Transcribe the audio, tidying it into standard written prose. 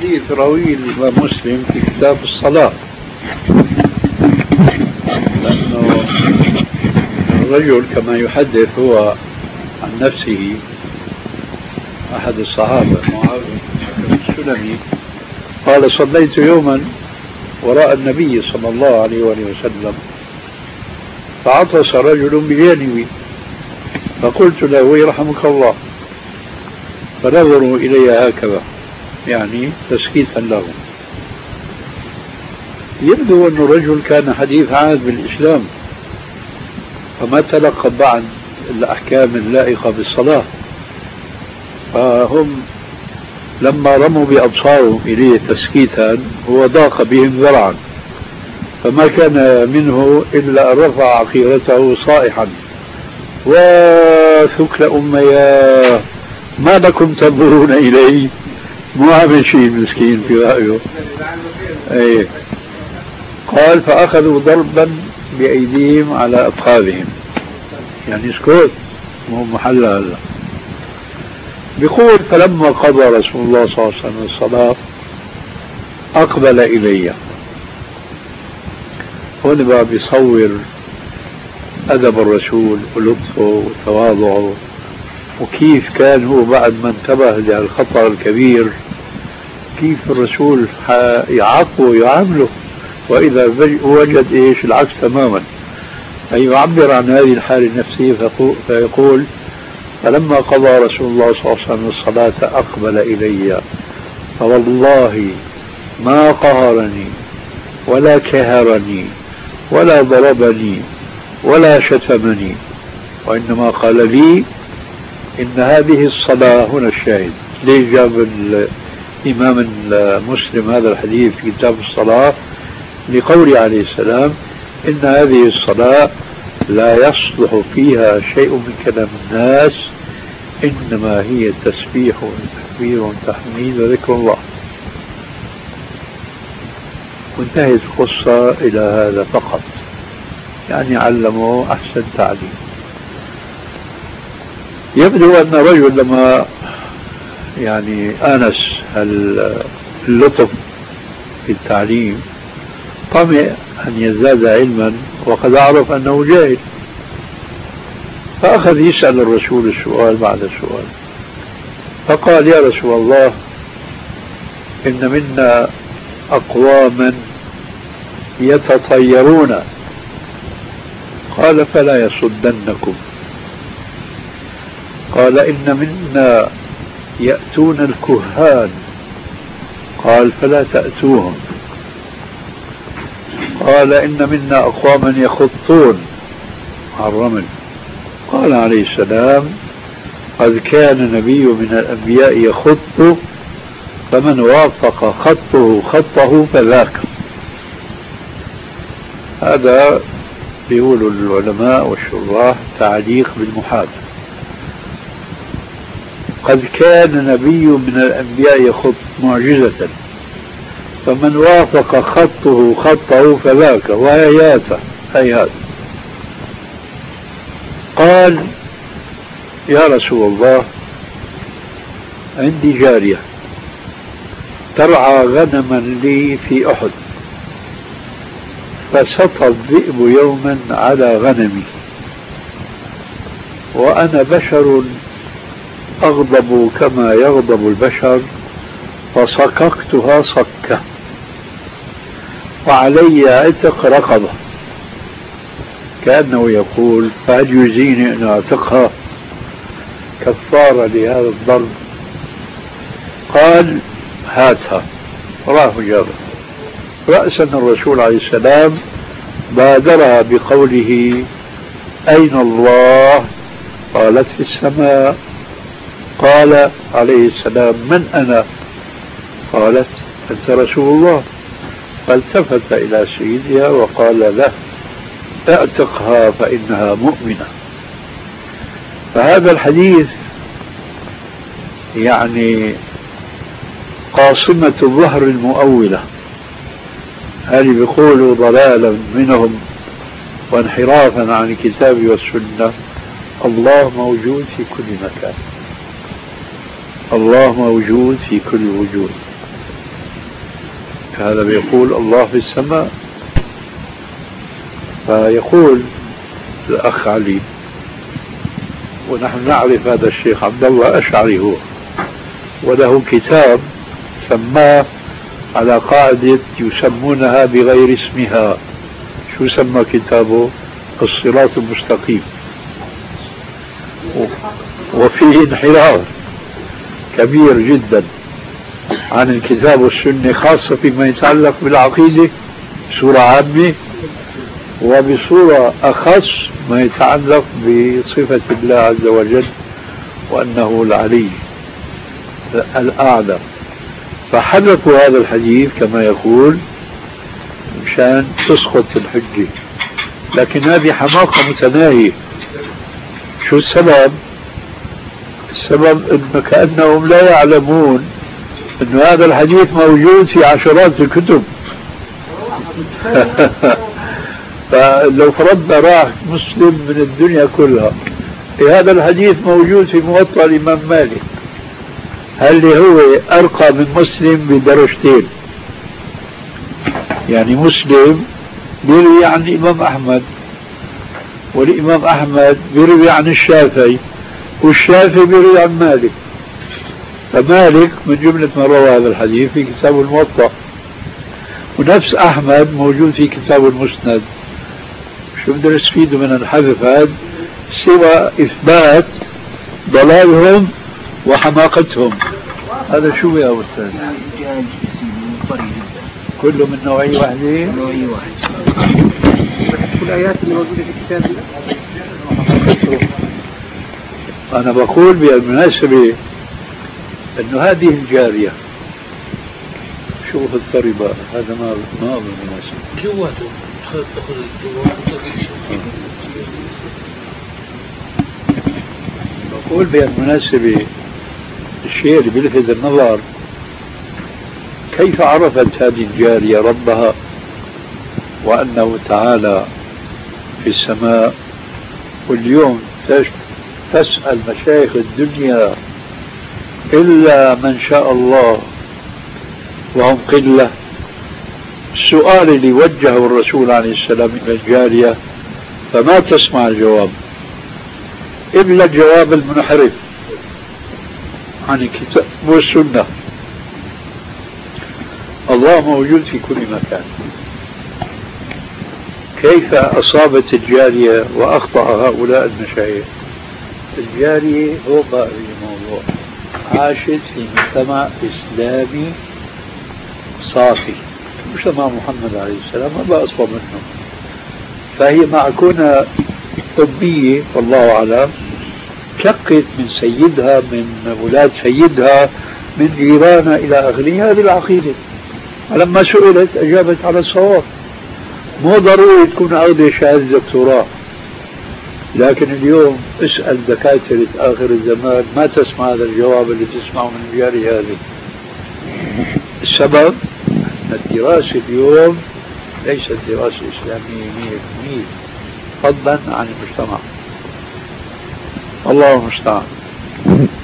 حديث رويه الإمام مسلم في كتاب الصلاة، لأنه الرجل كما يحدث هو عن نفسه أحد الصحابة معاوية بن السلمي قال: صليت يوما وراء النبي صلى الله عليه وسلم فعطس رجل بجانبي فقلت له: يرحمك الله. فنظروا إلي هكذا يعني تسكيتا له. يبدو أن الرجل كان حديث عهد بالإسلام فما تلقى بعد الأحكام اللائقة بالصلاة، فهم لما رموا بأبصارهم إليه تسكيتا هو ضاق بهم ذرعا، فما كان منه إلا أن رفع عقيرته صائحا: وثكل أمياه ما لكم تنظرون إليه؟ مو عامل شيء مسكين في رأيه. أيه. قال: فأخذوا ضربا بأيديهم على أفخاذهم، يعني اسكت مو محلها هلا. بيقول: فلما قضى رسول الله صلى الله عليه وسلم الصلاة أقبل إلي. هون بقى بيصور أدب الرسول ولطفه وتواضعه، وكيف كان هو بعد ما انتبه للخطأ الكبير كيف الرسول يعاقبه ويعامله، وإذا وجد إيش العكس تماما. أي يعبر عن هذه الحالة النفسية فيقول: فلما قضى رسول الله صلى الله عليه وسلم الصلاة أقبل إلي فوالله ما قهرني ولا كهرني ولا ضربني ولا شتمني، وإنما قال لي: إن هذه الصلاة. هنا الشاهد ليش جاب الإمام المسلم هذا الحديث في كتاب الصلاة؟ لقوله عليه السلام: إن هذه الصلاة لا يصلح فيها شيء من كلام الناس، إنما هي تسبيح وتكبير وتحميد وذكر الله. وانتهت القصة إلى هذا فقط، يعني علموا أحسن تعليم. يبدو أن رجل لما يعني آنس اللطف في التعليم طمع أن يزداد علما وقد عرف أنه جاهل، فأخذ يسأل الرسول السؤال بعد السؤال، فقال: يا رسول الله، إن منا أقواما يتطيرون. قال: فلا يصدنكم. قال: إن منا يأتون الكهان. قال: فلا تأتوهم. قال: إن منا أقواما يخطون على الرمل. قال عليه السلام: قد كان نبي من الأنبياء يخط، فمن وافق خطه خطه فذاك. هذا يقول العلماء والشراح تعليق بالمحال. قد كان نبي من الأنبياء يخط معجزة، فمن وافق خطه خطه فذاك، وهياته هيهات. قال: يا رسول الله، عندي جارية ترعى غنما لي في أحد، فسطى الذئب يوما على غنمي، وأنا بشر أغضب كما يغضب البشر، فصككتها صكة، وعلي عتق رقبة. كأنه يقول: فهل يجزيني أن أعتقها كفارة لهذا الضرب؟ قال: هاتها. راه جابه. رأسا الرسول عليه السلام بادرها بقوله: أين الله؟ قالت: في السماء. قال عليه السلام: من أنا؟ قالت: أنت رسول الله. فالتفت إلى سيدها وقال له: اعتقها فإنها مؤمنة. فهذا الحديث يعني قاصمة الظهر المؤولة، هذه بيقولوا ضلالا منهم وانحرافا عن الكتاب والسنة. الله موجود في كل مكان، الله موجود في كل وجود. هذا بيقول الله في السماء. فيقول الأخ علي، ونحن نعرف هذا الشيخ عبد الله أشعري هو، وله كتاب سماه على قاعدة يسمونها بغير اسمها. شو سمى كتابه؟ الصراط المستقيم. وفيه انحراف كبير جدا عن الكتاب والسنة، خاصة فيما يتعلق بالعقيدة بصورة عامة، وبصورة أخص ما يتعلق بصفة الله عز وجل وأنه العلي الأعلى. فحذفوا هذا الحديث كما يقول مشان تسقط الحجة، لكن هذه حماقة متناهية. شو السبب؟ السبب إن كأنهم لا يعلمون أن هذا الحديث موجود في عشرات الكتب. فلو فرضنا راح مسلم من الدنيا كلها، هذا الحديث موجود في موطأ الإمام مالك، اللي هو أرقى من مسلم بدرجتين. يعني مسلم بيروي عن الإمام أحمد، والإمام أحمد بيروي عن الشافعي، والشافعي بيروي عن مالك. فمالك من جملة ما روى هذا الحديث في كتاب الموطأ، ونفس أحمد موجود في كتاب المسند. شو بدنا نستفيد من الحذف هذا سوى إثبات ضلالهم وحماقتهم؟ هذا شو يا أستاذ؟ كله من نوعية واحدة؟ نوعية واحدة. كل الآيات اللي موجودة في الكتاب. أنا بقول بالمناسبة أنه هذه الجارية، شوف الطريبة، هذا ما بالمناسبة جواته تدخل بقول بالمناسبة الشيء اللي بيلفت النظر كيف عرفت هذه الجارية ربها وأنه تعالى في السماء. واليوم تسأل مشايخ الدنيا إلا من شاء الله وهم قلة، السؤال اللي وجهه الرسول عليه السلام إلى الجارية فما تسمع الجواب إلا الجواب المنحرف عن الكتاب والسنة. الله موجود في كل مكان. كيف أصابت الجارية وأخطأ هؤلاء المشايخ؟ الجارية هو بقى الموضوع، عاشت في مجتمع إسلامي صافي، مجتمع محمد عليه السلام ما بقى أصفى منه. فهي معكونة طبية والله أعلم، شقت من سيدها، من أولاد سيدها، من جيرانها إلى آخره هذه العقيدة. ولما سئلت أجابت على الصواب. مو ضروري تكون أخذ شهادة دكتوراه، لكن اليوم اسأل دكاترة آخر الزمان ما تسمع هذا الجواب اللي تسمعه من الجارية هذه. السبب أن الدراسة اليوم ليست دراسة إسلامية 100%، فضلا عن المجتمع. الله المستعان.